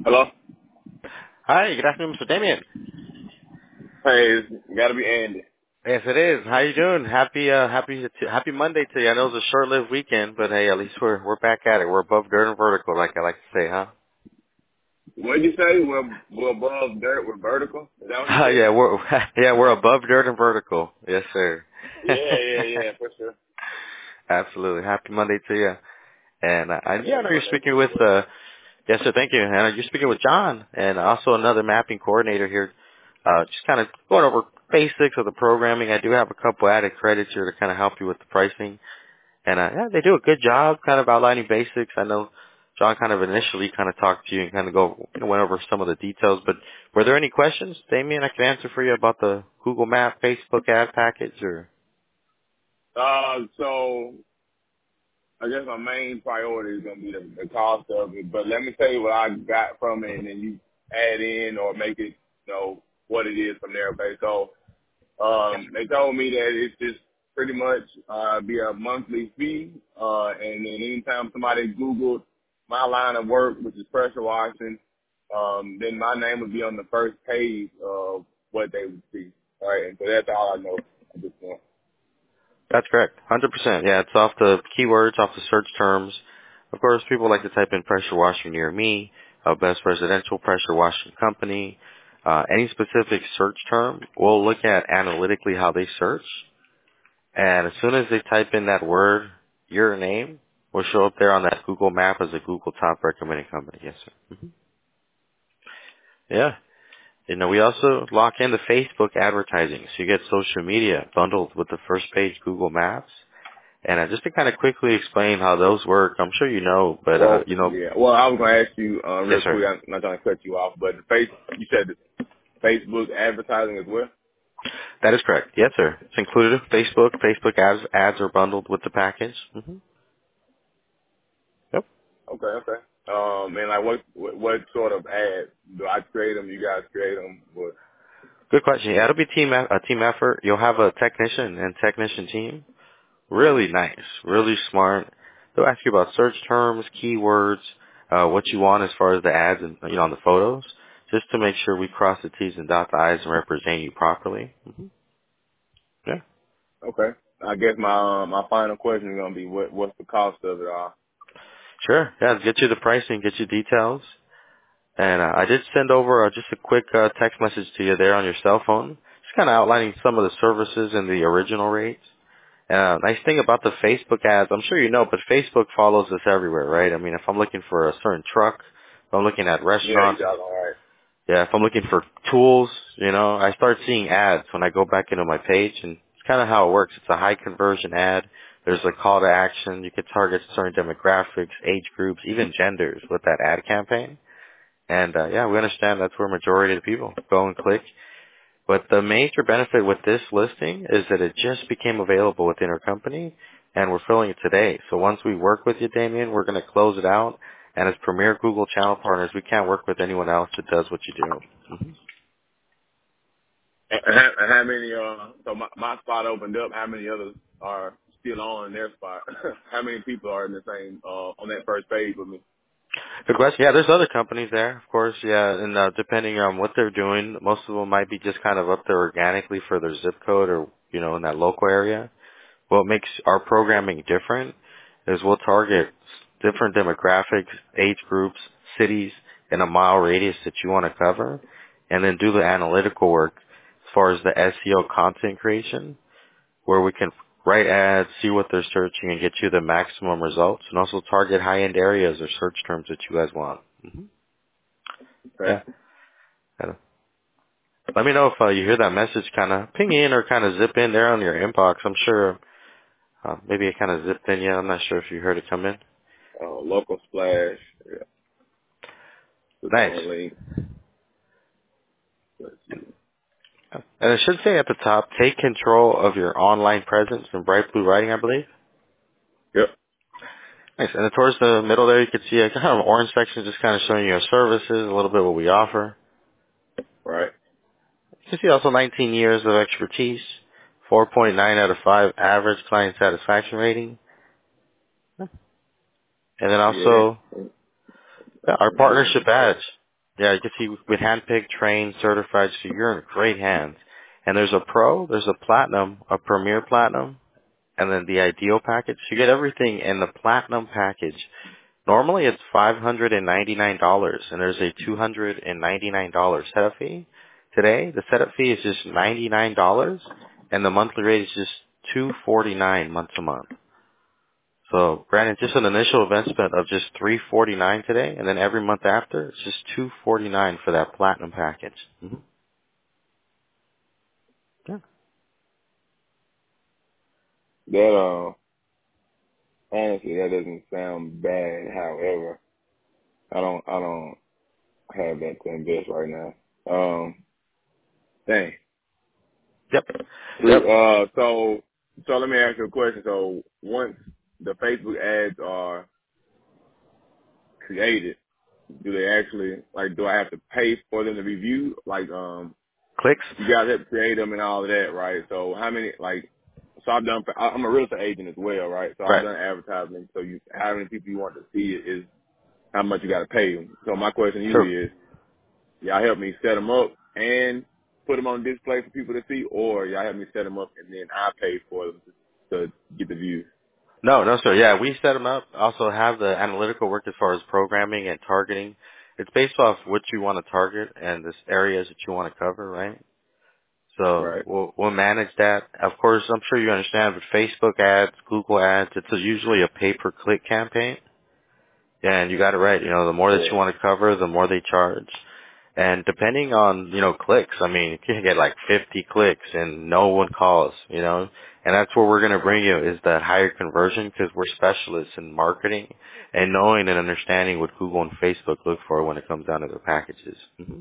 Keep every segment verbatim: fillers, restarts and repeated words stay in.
Hello? Hi, good afternoon, Mister Damien. Hey, it's gotta be Andy. Yes, it is. How you doing? Happy, uh, happy, to, happy Monday to you. I know it was a short-lived weekend, but hey, at least we're we're back at it. We're above dirt and vertical, like I like to say, huh? What did you say? We're, we're above dirt, we're vertical? Is that what you Uh, said? yeah, we're yeah we're above dirt and vertical. Yes, sir. Yeah, yeah, yeah, for sure. Absolutely. Happy Monday to you. And uh, I, yeah, I Happy know you're Monday to speaking you as with well. uh, yes, sir. Thank you. And uh, you're speaking with John, and also another mapping coordinator here. Uh, just kind of going over basics of the programming. I do have a couple added credits here to kind of help you with the pricing. And uh, yeah, they do a good job kind of outlining basics. I know John kind of initially kind of talked to you and kind of go you know, went over some of the details. But were there any questions, Damien, I can answer for you about the Google Map, Facebook ad package, or? Uh, so, I guess my main priority is gonna be the, the cost of it, but let me tell you what I got from it and then you add in or make it, you know, what it is from there, okay? So, Um, they told me that it's just pretty much uh, be a monthly fee, uh, and then anytime somebody Googled my line of work, which is pressure washing, um, then my name would be on the first page of what they would see. All right, and so that's all I know at this point. That's correct, one hundred percent. Yeah, it's off the keywords, off the search terms. Of course, people like to type in pressure washing near me, uh, best residential pressure washing company. Uh, any specific search term, we'll look at analytically how they search. And as soon as they type in that word, your name will show up there on that Google map as a Google top recommended company. Yes, sir. hmm Yeah. You know, we also lock in the Facebook advertising. So you get social media bundled with the first page Google Maps. And uh, just to kind of quickly explain how those work, I'm sure you know, but, uh, Well, you know, yeah. Well, I was gonna ask you uh, yes, real sir. quick. I'm not trying to cut you off, but the face you said the Facebook advertising as well. That is correct. Yes, sir. It's included. Facebook, Facebook ads, ads are bundled with the package. hmm Yep. Okay, okay. Um, and like what what, what sort of ads do I create them? You guys create them? What? Good question. Yeah, it'll be team, e- a team effort. You'll have a technician and technician team. Really nice, really smart. They'll ask you about search terms, keywords, uh, what you want as far as the ads and, you know, on the photos, just to make sure we cross the T's and dot the I's and represent you properly. hmm Yeah. Okay. I guess my uh, my final question is gonna be what what's the cost of it all? Sure. Yeah, get you the pricing, get you details. And uh, I did send over uh, just a quick uh, text message to you there on your cell phone, just kind of outlining some of the services and the original rates. Uh, nice thing about the Facebook ads, I'm sure you know, but Facebook follows us everywhere, right? I mean, if I'm looking for a certain truck, if I'm looking at Yeah, you restaurants, got all right. yeah, if I'm looking for tools, you know, I start seeing ads when I go back into my page, and it's kind of how it works. It's a high conversion ad. There's a call to action. You could target certain demographics, age groups, even genders with that ad campaign. And uh, yeah, we understand that's where majority of the people go and click. But the major benefit with this listing is that it just became available within our company, and we're filling it today. So once we work with you, Damien, we're going to close it out. And as premier Google channel partners, we can't work with anyone else that does what you do. hmm And and how, and how many? Uh, so my my spot opened up. How many others are still on their spot? How many people are in the same uh on that first page with me? Good question. Yeah, there's other companies there, of course. Yeah, and uh, depending on what they're doing, most of them might be just kind of up there organically for their zip code or you know in that local area. What makes our programming different is we'll target different demographics, age groups, cities in a mile radius that you want to cover, and then do the analytical work as far as the S E O content creation, where we can write ads, see what they're searching, and get you the maximum results, and also target high-end areas or search terms that you guys want. hmm Okay. Yeah. Yeah. Let me know if uh, you hear that message kind of ping in or kind of zip in there on your inbox. I'm sure uh, maybe it kind of zipped in. Yeah, I'm not sure if you heard it come in. Uh, local splash. Yeah. Click Nice. on link. Let's see. And it should say at the top, take control of your online presence in bright blue writing, I believe. Yep. Nice. And then towards the middle there, you can see a kind of orange section just kind of showing you our services, a little bit what we offer. Right. You can see also nineteen years of expertise, four point nine out of five average client satisfaction rating. And then Yeah. also yeah, our Good. partnership badge. Yeah, you can see with handpicked, trained, certified, so you're in great hands. And there's a pro, there's a platinum, a premier platinum, and then the ideal package. You get everything in the platinum package. Normally it's five hundred ninety-nine dollars, and there's a two hundred ninety-nine dollars setup fee. Today, the setup fee is just ninety-nine dollars, and the monthly rate is just two hundred forty-nine dollars month to month. So, Brandon, just an initial investment of just three hundred forty-nine dollars today, and then every month after, it's just two hundred forty-nine dollars for that platinum package. Mm-hmm. Yeah. That uh, honestly, that doesn't sound bad. However, I don't, I don't have that to invest right now. Um, dang. Yep. Yep. Yep. Uh, so, so let me ask you a question. So, once the Facebook ads are created, do they actually like? Do I have to pay for them to review? Like, um, Clicks? you guys have to create them and all of that, right? So, how many like? So I've done. I'm a real estate agent as well, right? So I've Right. done advertising. So you, how many people you want to see it is how much you got to pay them. So my question to Sure. you is, y'all help me set them up and put them on display for people to see, or y'all help me set them up and then I pay for them to, to get the views. No, no, sir. Yeah, we set them up. Also have the analytical work as far as programming and targeting. It's based off what you want to target and the areas that you want to cover, right? So Right. we'll, we'll manage that. Of course, I'm sure you understand, but Facebook ads, Google ads, it's a, usually a pay-per-click campaign. And you got it right. You know, the more that you Yeah. want to cover, the more they charge. And depending on, you know, clicks, I mean, you can get like fifty clicks and no one calls, you know. And that's where we're going to bring you is that higher conversion because we're specialists in marketing and knowing and understanding what Google and Facebook look for when it comes down to their packages. hmm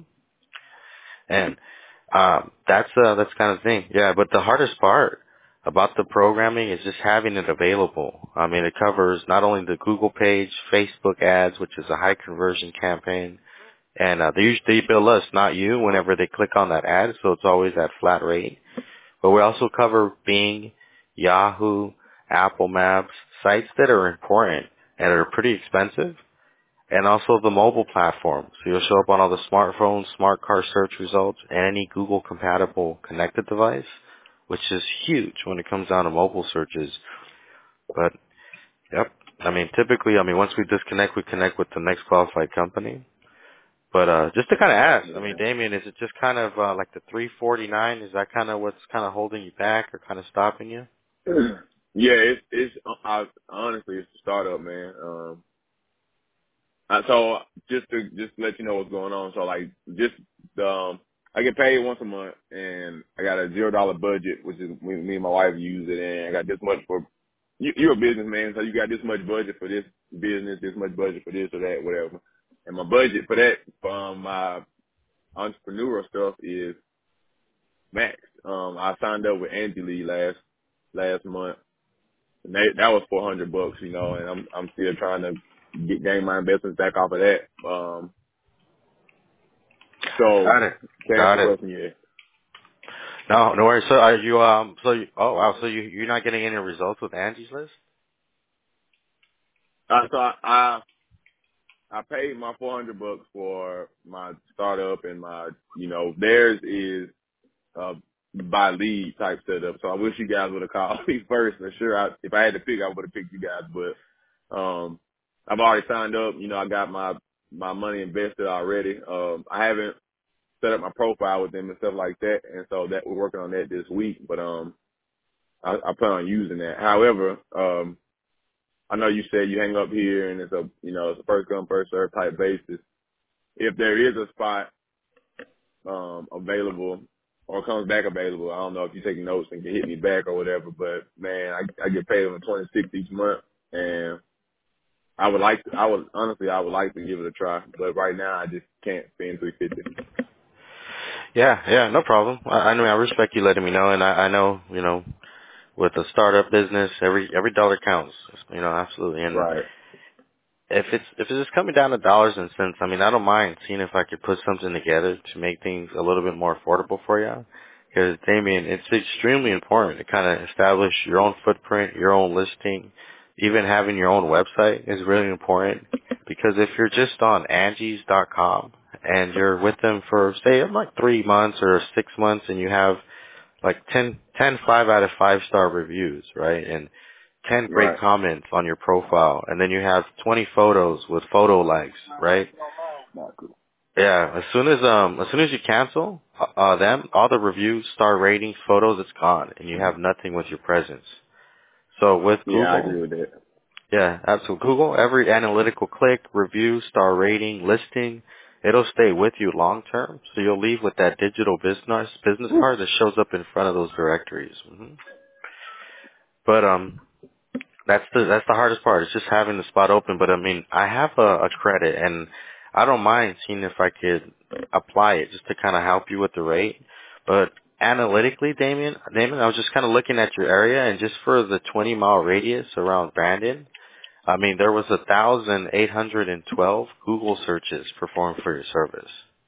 And um, that's uh, that's kind of thing. Yeah, but the hardest part about the programming is just having it available. I mean, it covers not only the Google page, Facebook ads, which is a high conversion campaign, and uh, they usually bill us, not you, whenever they click on that ad, so it's always at flat rate. But we also cover Bing, Yahoo, Apple Maps, sites that are important and are pretty expensive, and also the mobile platform. So you'll show up on all the smartphones, smart car search results, and any Google compatible connected device, which is huge when it comes down to mobile searches. But, yep, I mean, typically, I mean, once we disconnect, we connect with the next qualified company. But uh just to kind of ask, I mean, Yeah. Damien, is it just kind of uh, like the three forty-nine? Is that kind of what's kind of holding you back or kind of stopping you? Yeah, it's, it's, I, honestly, it's a startup, man. Um, I, so just to, just to let you know what's going on. So like, just, um, I get paid once a month and I got a zero dollar budget, which is me, me and my wife use it, and I got this much for, you, you're a businessman, so you got this much budget for this business, this much budget for this or that, whatever. And my budget for that, from my entrepreneurial stuff is max. Um, I signed up with Angie Lee last, last month. And they, that was four hundred bucks, you know, and I'm, I'm still trying to get, gain my investments back off of that. Um, so Got it. to answer Got the it. question, yeah. No, no worries. So are you um? So you, oh wow. So you you're not getting any results with Angie's List? Uh, so I, I, I paid my four hundred bucks for my startup and my, you know, theirs is, uh, by lead type setup. So I wish you guys would have called me first for sure. I, if I had to pick, I would have picked you guys, but, um, I've already signed up. You know, I got my, my money invested already. Um, I haven't set up my profile with them and stuff like that. And so that we're working on that this week, but, um, I, I plan on using that. However, um, I know you said you hang up here and it's a, you know, it's a first come, first serve type basis. If there is a spot, um, available or comes back available, I don't know if you're taking notes and can hit me back or whatever, but man, I, I get paid on the twenty-sixth each month and I would like to, I would, honestly, I would like to give it a try, but right now I just can't spend three fifty. Yeah, yeah, no problem. I, I mean, I respect you letting me know, and I, I know, you know, with a startup business, every every dollar counts. You know, absolutely. And Right. if it's if it's just coming down to dollars and cents, I mean, I don't mind seeing if I could put something together to make things a little bit more affordable for you. Because Damien, it's extremely important to kind of establish your own footprint, your own listing, even having your own website is really important. Because if you're just on Angie's dot com and you're with them for, say, like three months or six months, and you have like ten, ten five out of five star reviews, right? And ten great Right. comments on your profile, and then you have twenty photos with photo likes, right? Not cool. Yeah, as soon as um as soon as you cancel uh, uh them, all the reviews, star ratings, photos, it's gone, and you have nothing with your presence. So with Yeah, I Google, agree with that. yeah, absolutely. Google, every analytical click, review, star rating, listing, it'll stay with you long term. So you'll leave with that digital business business card that shows up in front of those directories. hmm But um, that's the that's the hardest part. It's just having the spot open. But I mean, I have a, a credit, and I don't mind seeing if I could apply it just to kind of help you with the rate. But analytically, Damien, Damien, I was just kind of looking at your area, and just for the twenty mile radius around Brandon, I mean, there was one thousand eight hundred twelve Google searches performed for your service.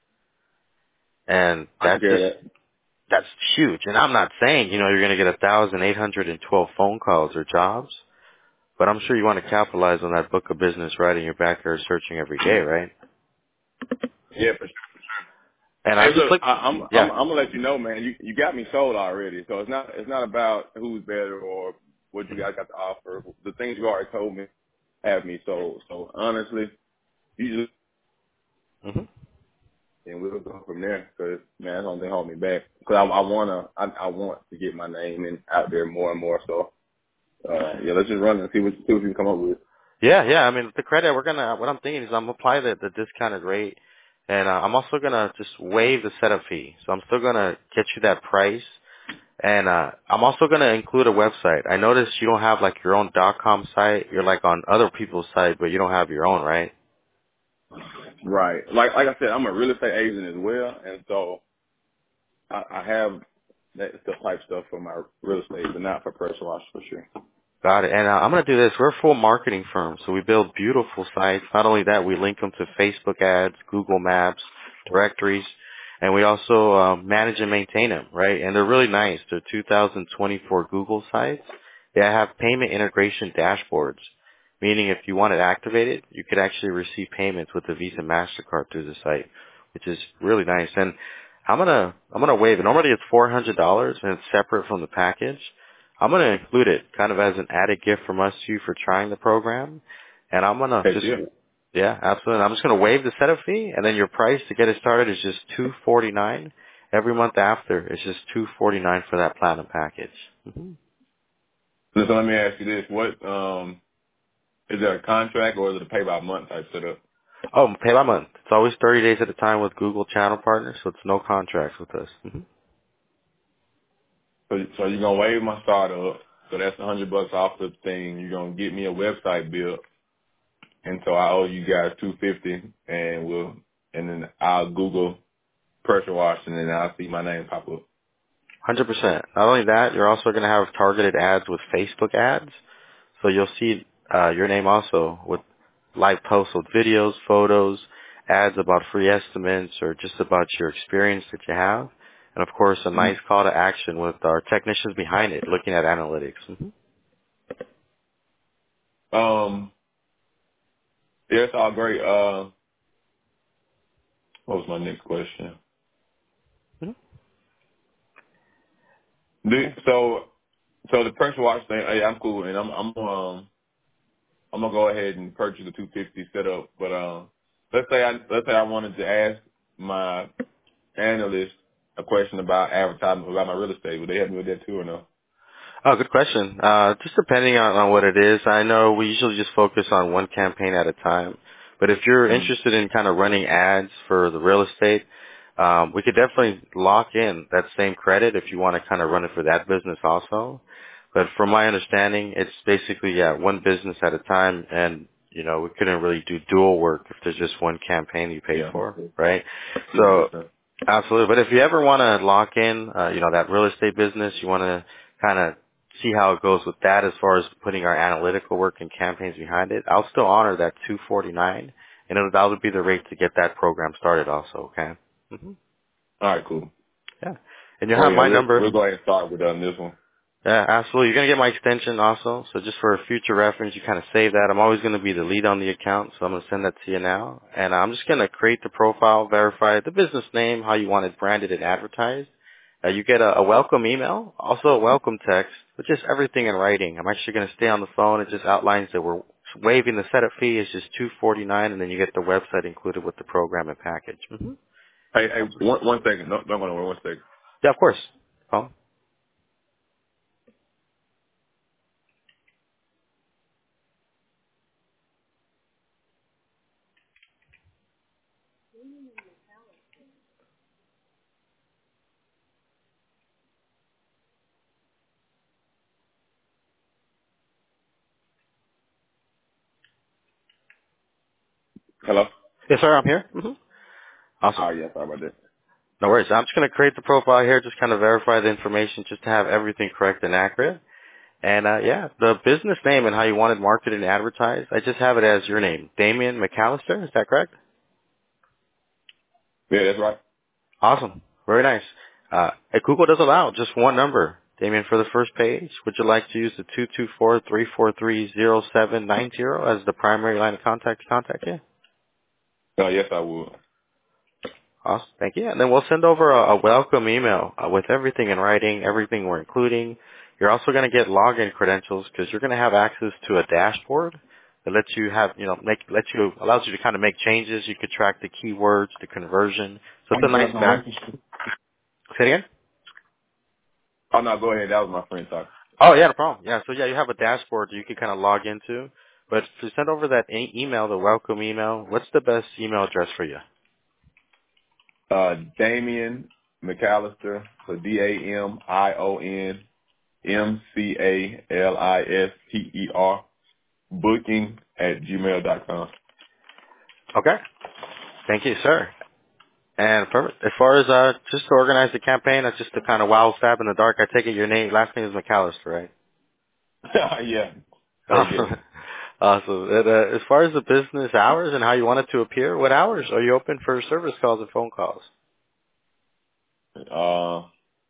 And I that's compare just, that. that's huge. And I'm not saying, you know, you're going to get one thousand eight hundred twelve phone calls or jobs, but I'm sure you want to capitalize on that book of business right in your backyard searching every day, right? Yeah, for sure. And I Hey, just look, look, I, I'm I'm yeah. I'm gonna let you know, man. You you got me sold already. So it's not it's not about who's better or what you guys got to offer. The things you already told me have me sold. So honestly, you just hmm and we'll go from there. Because man, that's the only thing holding me back. Because I, I wanna I, I want to get my name in out there more and more. So uh, yeah, let's just run and see what see what you can come up with. Yeah, yeah. I mean, the credit, we're going to, what I'm thinking is I'm going to apply the, the discounted rate. And uh, I'm also going to just waive the setup fee. So I'm still going to get you that price. And uh I'm also gonna include a website. I noticed you don't have like your own .com site. You're like on other people's site, but you don't have your own, right? Right. Like like I said, I'm a real estate agent as well, and so I, I have that stuff type stuff for my real estate, but not for pressure wash for sure. Got it. And uh, I'm gonna do this. We're a full marketing firm, so we build beautiful sites. Not only that, we link them to Facebook ads, Google Maps, directories, and we also uh, manage and maintain them, right? And they're really nice. They're two thousand twenty-four Google sites. They have payment integration dashboards, meaning if you want it activated, you could actually receive payments with a Visa MasterCard through the site, which is really nice. And I'm gonna I'm gonna waive it. Normally it's four hundred dollars and it's separate from the package. I'm going to include it kind of as an added gift from us to you for trying the program. And I'm going to Heck just, yeah. yeah, absolutely. I'm just going to waive the setup fee, and then your price to get it started is just two forty-nine. Every month after, it's just two forty-nine for that platinum package. hmm So let me ask you this: What um is there a contract or is it a pay by month type setup? Oh, pay by month. It's always thirty days at a time with Google Channel Partners, so it's no contracts with us. hmm So, so you're gonna waive my startup, so that's a hundred bucks off the thing. You're gonna get me a website built, and so I owe you guys two fifty, and we'll and then I'll Google pressure wash, and then I'll see my name pop up. one hundred percent. Not only that, you're also going to have targeted ads with Facebook ads. So you'll see uh, your name also with live posts with videos, photos, ads about free estimates or just about your experience that you have. And of course, a nice Mm-hmm. call to action with our technicians behind it looking at analytics. hmm Um, yeah, it's all great. Uh, what was my next question? hmm The, so, so the pressure wash thing, hey, I'm cool, and I'm, I'm, um, I'm gonna go ahead and purchase the two fifty setup. But um, let's say I, let's say I wanted to ask my analyst a question about advertising about my real estate. Would they help me with that too or no? Oh, good question. Uh, just depending on, on what it is, I know we usually just focus on one campaign at a time. But if you're Mm. interested in kind of running ads for the real estate, um, we could definitely lock in that same credit if you want to kind of run it for that business also. But from my understanding, it's basically, yeah, one business at a time. And, you know, we couldn't really do dual work if there's just one campaign you pay Yeah. for, right? Yeah, So makes sense. absolutely. But if you ever want to lock in, uh, you know, that real estate business, you want to kind of see how it goes with that as far as putting our analytical work and campaigns behind it, I'll still honor that two forty-nine, and it'll, that would be the rate to get that program started also, okay? hmm All right, cool. Yeah. And you'll Well, have yeah, my we'll number. we'll go ahead and start with um, this one. Yeah, absolutely. You're going to get my extension also. So just for a future reference, you kind of save that. I'm always going to be the lead on the account, so I'm going to send that to you now. And I'm just going to create the profile, verify the business name, how you want it branded and advertised. Uh, you get a, a welcome email, also a welcome text, but just everything in writing. I'm actually going to stay on the phone. It just outlines that we're waiving the setup fee. It's just two forty-nine, and then you get the website included with the program and package. Mm-hmm. Hey, hey, one, one second. No, don't go nowhere. One second. Yeah, of course. Oh, Hello? yes, sir. I'm here. Mm-hmm. Awesome. Oh, yeah, sorry about that. No worries. I'm just going to create the profile here, just kind of verify the information, just to have everything correct and accurate. And uh, yeah, the business name and how you want it marketed and advertised, I just have it as your name, Damian McAllister. Is that correct? Yeah, that's right. Awesome. Very nice. Uh, and Google does allow just one number. Damian, for the first page, would you like to use the two two four, three four three, zero seven nine zero as the primary line of contact to contact you? Oh, yes, I would. Awesome. Thank you. And then we'll send over a, a welcome email uh, with everything in writing, everything we're including. You're also going to get login credentials because you're going to have access to a dashboard that lets you have, you know, make, lets you, allows you to kind of make changes. You could track the keywords, the conversion. So it's a nice back. Say it again? Oh, no, go ahead. That was my friend talking. Oh, yeah, no problem. Yeah, so yeah, you have a dashboard that you can kind of log into. But to send over that e- email, the welcome email, what's the best email address for you? Uh, Damian McAllister, so D A M I O N M C A L I S T E R, booking at gmail dot com. Okay. Thank you, sir. And perfect. As far as uh, just to organize the campaign, that's just to kind of wow stab in the dark. I take it your name, last name is McAllister, right? Yeah, stay Awesome. getting Awesome. And, uh, as far as the business hours and how you want it to appear, what hours are you open for service calls and phone calls? it. Uh,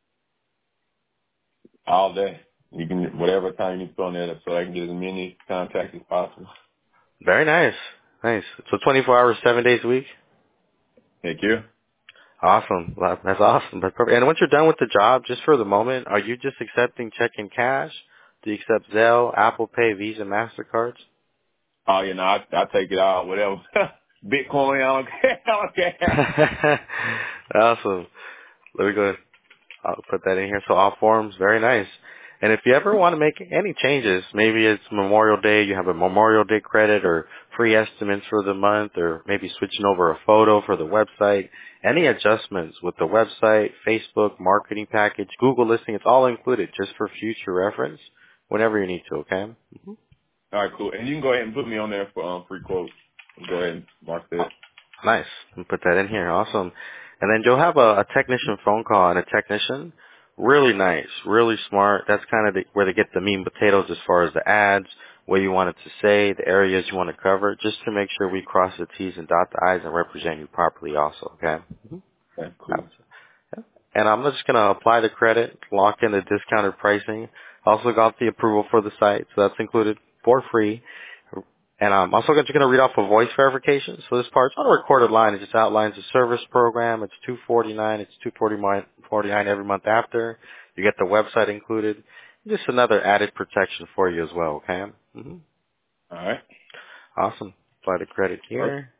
all day. You can, whatever time you put on there so I can get as many contacts as possible. Very nice. Nice. So twenty-four hours, seven days a week? Thank you. Awesome. Well, that's awesome. That's perfect. And once you're done with the job, just for the moment, are you just accepting check and cash? Do you accept Zelle, Apple Pay, Visa, MasterCards? Oh, you know, I, I take it all, whatever. Bitcoin, I don't care. I don't care. Awesome. Let me go ahead. I'll put that in here. So all forms, very nice. And if you ever want to make any changes, maybe it's Memorial Day, you have a Memorial Day credit or free estimates for the month, or maybe switching over a photo for the website, any adjustments with the website, Facebook, marketing package, Google listing, it's all included just for future reference whenever you need to, okay? Mm-hmm. All right, cool. And you can go ahead and put me on there for um, free quotes. Go ahead and mark that. Nice. I'll put that in here. Awesome. And then you'll have a, a technician phone call, and a technician, really nice, really smart. That's kind of the, where they get the meat and potatoes as far as the ads, what you want it to say, the areas you want to cover, just to make sure we cross the T's and dot the I's and represent you properly also, okay? That's cool. Mm-hmm. And I'm just going to apply the credit, lock in the discounted pricing. Also got the approval for the site, so that's included for free. And I'm also just going to read off a voice verification. So this part's on a recorded line. It just outlines the service program. It's two forty-nine. It's two forty-nine every month after. You get the website included. Just another added protection for you as well, okay? Mm-hmm. All right. Awesome. Apply the credit Perfect. here.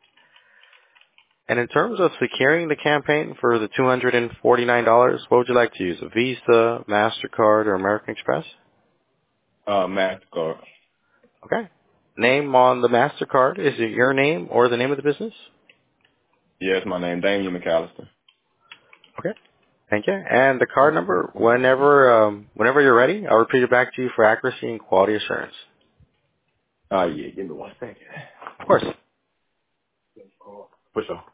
And in terms of securing the campaign for the two hundred forty-nine dollars, what would you like to use? A Visa, MasterCard, or American Express? Uh, MasterCard. Okay. Name on the MasterCard, is it your name or the name of the business? Yes, my name, Damian McAllister. Okay. Thank you. And the card number, whenever um, whenever you're ready, I'll repeat it back to you for accuracy and quality assurance. Oh, yeah. Give me one second. Of course. For sure.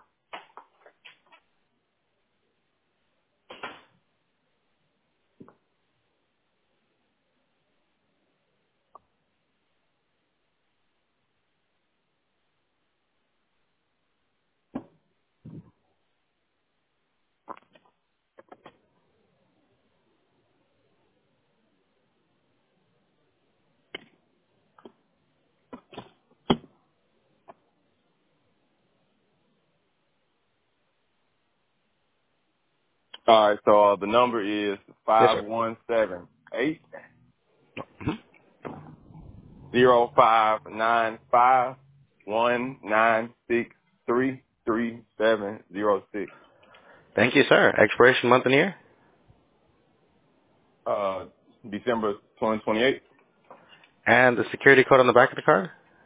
All right, so uh, the number is Yes, five sir. one seven eight Mhm. zero five nine five one nine six three three seven zero six. Thank you, sir. Expiration month and year? Uh, December twenty twenty eight. And the security code on the back of the card?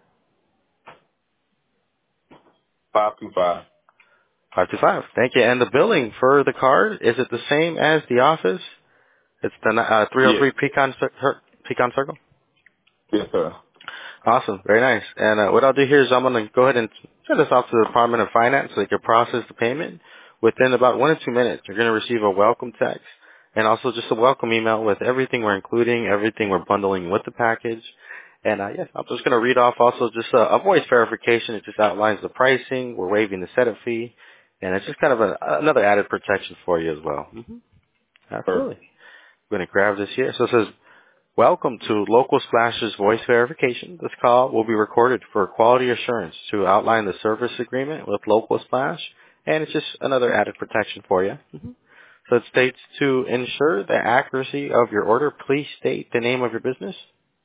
Five two five. five two five. Thank you. And the billing for the card, is it the same as the office? It's the uh, Yes. three oh three Pecan, Cir- Pecan Circle? Yes, sir. Awesome. Very nice. And uh, what I'll do here is I'm going to go ahead and send this off to the Department of Finance so they can process the payment. Within about one or two minutes, you're going to receive a welcome text and also just a welcome email with everything we're including, everything we're bundling with the package. And uh, yes, I'm just going to read off also just a, a voice verification. It just outlines the pricing. We're waiving the setup fee. And it's just kind of a, another added protection for you as well. Mm-hmm. Absolutely. Perfect. I'm going to grab this here. So it says, welcome to Local Splash's voice verification. This call will be recorded for quality assurance to outline the service agreement with Local Splash, and it's just another added protection for you. hmm So it states to ensure the accuracy of your order, please state the name of your business.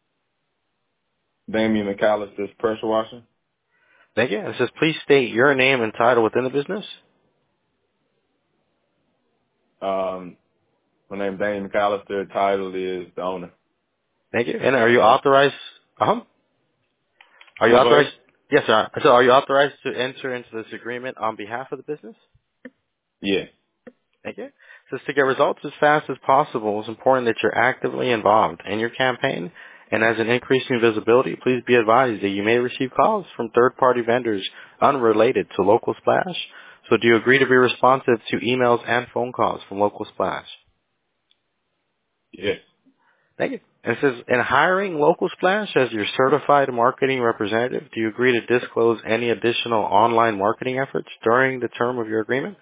Damian McAllister's pressure washer. Thank you. It says please state your name and title within the business. Um, my name's Damian McAllister. Title is the owner. Thank you. And are you authorized? Uh-huh. Are you No, go authorized? ahead. Yes, sir. So are you authorized to enter into this agreement on behalf of the business? Yes. Thank you. Says to get results as fast as possible, it's important that you're actively involved in your campaign. And as an increase in visibility, please be advised that you may receive calls from third-party vendors unrelated to Local Splash. So do you agree to be responsive to emails and phone calls from Local Splash? Yes. Thank you. And it says, in hiring Local Splash as your certified marketing representative, do you agree to disclose any additional online marketing efforts during the term of your agreement?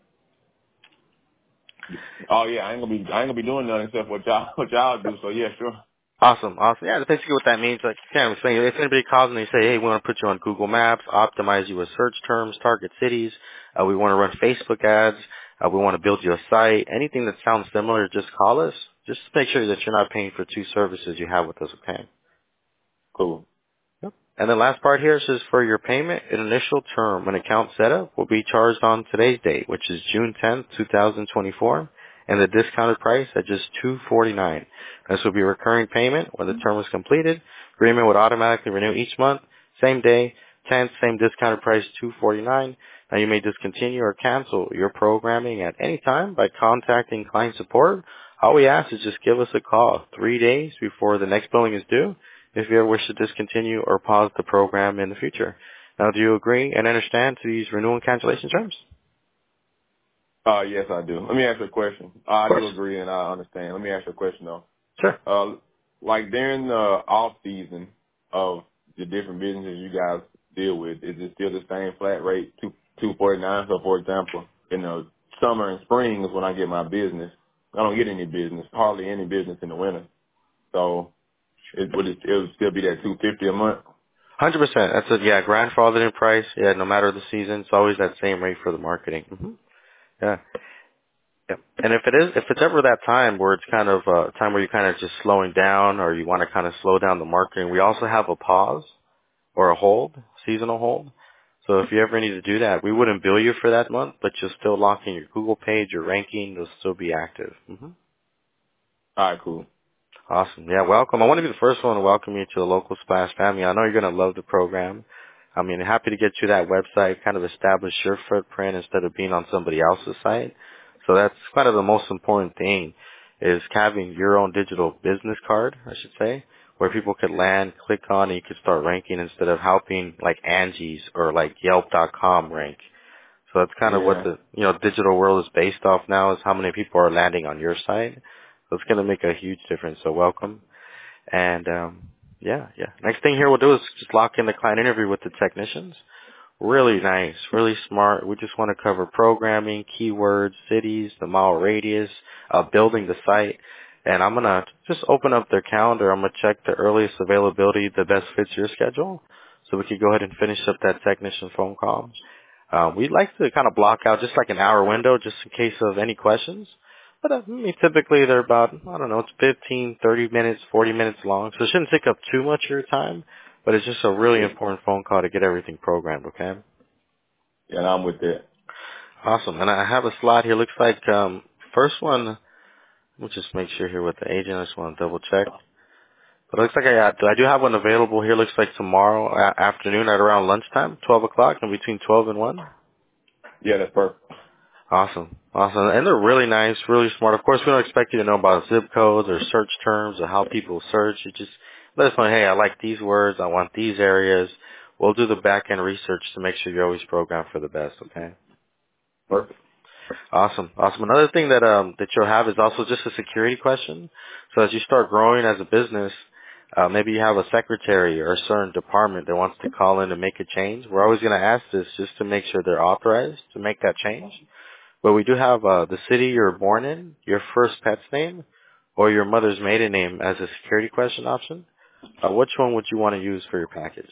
Oh yeah, I ain't gonna be I ain't gonna be doing nothing except what y'all what y'all do. So yeah, sure. Awesome, awesome. Yeah, that's basically what that means. Like Sam was saying, if anybody calls and they say, hey, we want to put you on Google Maps, optimize you with search terms, target cities, uh, we want to run Facebook ads, uh, we want to build you a site, anything that sounds similar, just call us. Just make sure that you're not paying for two services you have with us, okay? Cool. Yep. And the last part here says for your payment, an initial term when account setup will be charged on today's date, which is June tenth, twenty twenty-four, and the discounted price at just two forty-nine. This will be a recurring payment when the term is completed. Agreement would automatically renew each month, same day, tenth, same discounted price, two forty-nine. Now you may discontinue or cancel your programming at any time by contacting client support. All we ask is just give us a call three days before the next billing is due if you ever wish to discontinue or pause the program in the future. Now, do you agree and understand to these renewal and cancellation terms? Uh yes I do. Let me ask you a question. Uh, Of I course. do agree and I understand. Let me ask you a question though. Sure. Uh like during the off season of the different businesses you guys deal with, is it still the same flat rate, two two forty nine? So for example, in the summer and spring is when I get my business. I don't get any business, hardly any business in the winter. So it would it, it would still be that two fifty a month? one hundred percent. That's a, yeah, grandfathered in price. Yeah, no matter the season, it's always that same rate for the marketing. hmm Yeah. Yeah. And if it is, if it's ever that time where it's kind of a time where you're kind of just slowing down or you want to kind of slow down the marketing, we also have a pause or a hold, seasonal hold. So if you ever need to do that, we wouldn't bill you for that month, but you'll still lock in your Google page, your ranking, you'll still be active. hmm All right, cool. Awesome. Yeah, welcome. I want to be the first one to welcome you to the Local Splash family. I know you're going to love the program. I mean, happy to get you that website, kind of establish your footprint instead of being on somebody else's site. So that's kind of the most important thing is having your own digital business card, I should say, where people could land, click on, and you could start ranking instead of helping like Angie's or like Yelp dot com rank. So that's kind of what Yeah. the, you know, digital world is based off now is how many people are landing on your site. So it's going to make a huge difference. So welcome. And, um, yeah, yeah. Next thing here we'll do is just lock in the client interview with the technicians. Really nice, really smart. We just want to cover programming, keywords, cities, the mile radius, uh, building the site. And I'm going to just open up their calendar. I'm going to check the earliest availability that best fits your schedule. So we could go ahead and finish up that technician phone call. Um, we'd like to kind of block out just like an hour window just in case of any questions. But uh, I mean, typically they're about, I don't know, it's fifteen, thirty minutes, forty minutes long. So it shouldn't take up too much of your time. But it's just a really important phone call to get everything programmed, okay? Yeah, and I'm with that. Awesome. And I have a slide here. Looks like um, first one, we'll just make sure here with the agent. I just want to double check. But it looks like I, got, I do have one available here. Looks like tomorrow a- afternoon at around lunchtime, twelve o'clock, and between twelve and one. Yeah, that's perfect. Awesome. Awesome. And they're really nice, really smart. Of course, we don't expect you to know about zip codes or search terms or how people search. You just let us know, hey, I like these words. I want these areas. We'll do the back-end research to make sure you're always programmed for the best, okay? Perfect. Awesome. Awesome. Another thing that um that you'll have is also just a security question. So as you start growing as a business, uh, maybe you have a secretary or a certain department that wants to call in to make a change. We're always going to ask this just to make sure they're authorized to make that change. But we do have uh, the city you were born in, your first pet's name, or your mother's maiden name as a security question option. Uh, which one would you want to use for your package?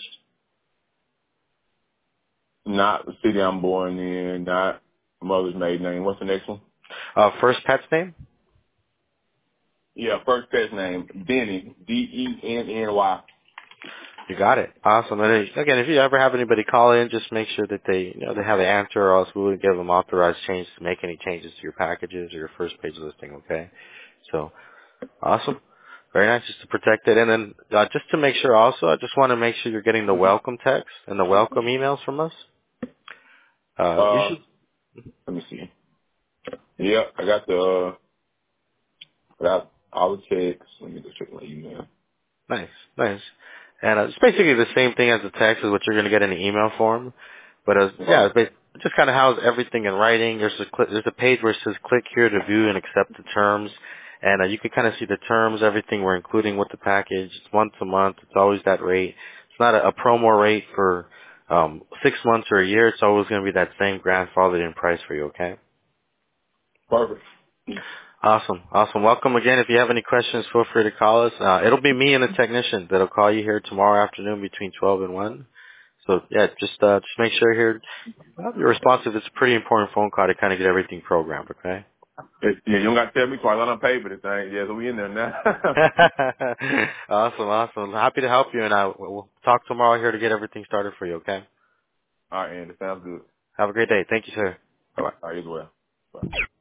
Not the city I'm born in, not mother's maiden name. What's the next one? Uh, first pet's name? Yeah, first pet's name, Benny, D E N N Y. You got it. Awesome. And then, again, if you ever have anybody call in, just make sure that they, you know, they have an answer, or else we would give them authorized change to make any changes to your packages or your first page listing. Okay. So awesome. Very nice, just to protect it. And then uh, just to make sure, also, I just want to make sure you're getting the welcome text and the welcome emails from us. Uh, you Uh, should. let me see. Yeah, I got the, uh, I got all the checks. Let me just check my email. Nice, nice. And uh, it's basically the same thing as the text as what you're going to get in the email form. But uh, yeah, Right. it's ba- it just kind of has everything in writing. There's a cl- there's a page where it says click here to view and accept the terms. And uh, you can kind of see the terms, everything we're including with the package. It's once a month. It's always that rate. It's not a, a promo rate for um, six months or a year. It's always going to be that same grandfathered in price for you, okay? Perfect. Awesome. Awesome. Welcome again. If you have any questions, feel free to call us. Uh, it'll be me and a technician that'll call you here tomorrow afternoon between twelve and one. So yeah, just, uh, just make sure here, uh, you're responsive. It's a pretty important phone call to kind of get everything programmed, okay? It, yeah, you don't got to tell me twice. I don't pay for this thing. Yeah, so we in there now. Awesome. Awesome. Happy to help you, and I, we'll talk tomorrow here to get everything started for you, okay? All right, Andy. Sounds good. Have a great day. Thank you, sir. Bye-bye. All right, as well. Bye.